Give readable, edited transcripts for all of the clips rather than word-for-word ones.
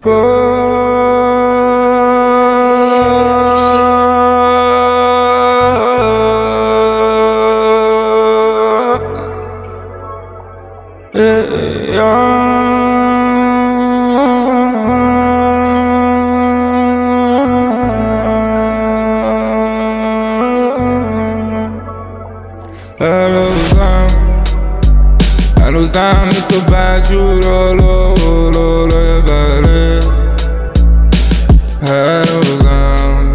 هنوزم بی تو بدجور لولای بره هنوزم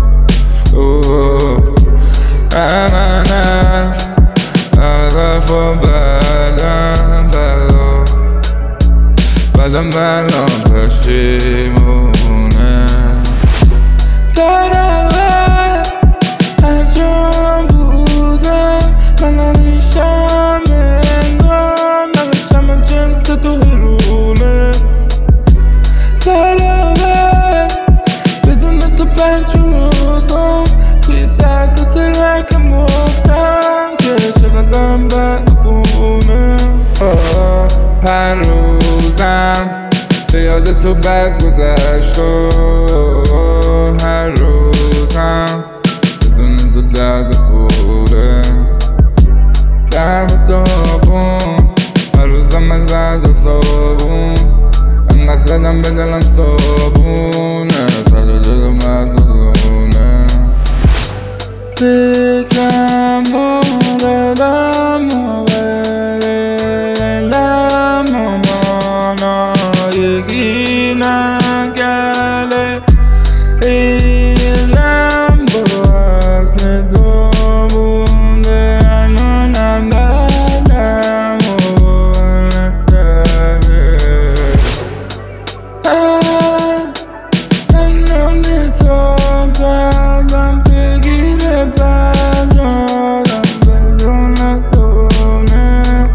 من از حرفا بدم بلا پشیمونه ترقه انجام بودم من همیشم انگار نمیشم جنس تو هرونه ترقه بدون تو 5 روزم توی درد و ترکم گفتم که چقدرم بدبونه هر روزم به یاد تو بد گذشت هر روزم بدون تو درد بوده درد و داغون هر روزم از درد و صابون انقدر زدم به دلم صابونه تا جلو مدوزونه فکرم موردم یکی نگله ایلم باز تو بونده الانم دلم الان تو قلبم بگیره بجادم بدون تونه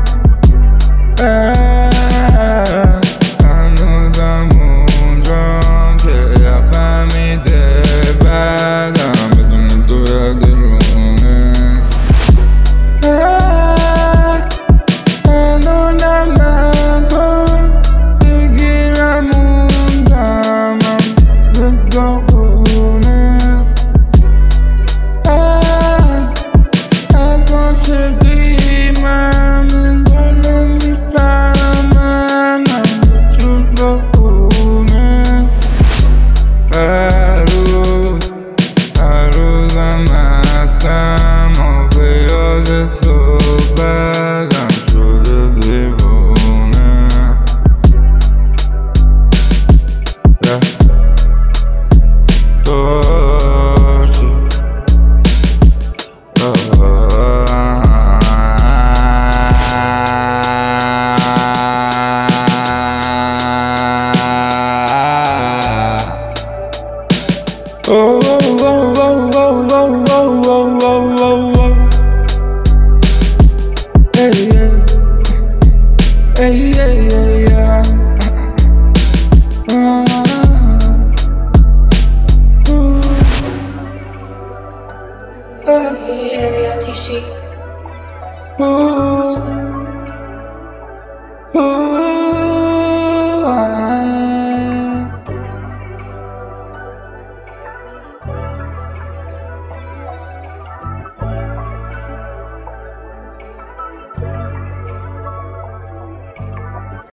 تو بدم شده دیوونه داشتی Oh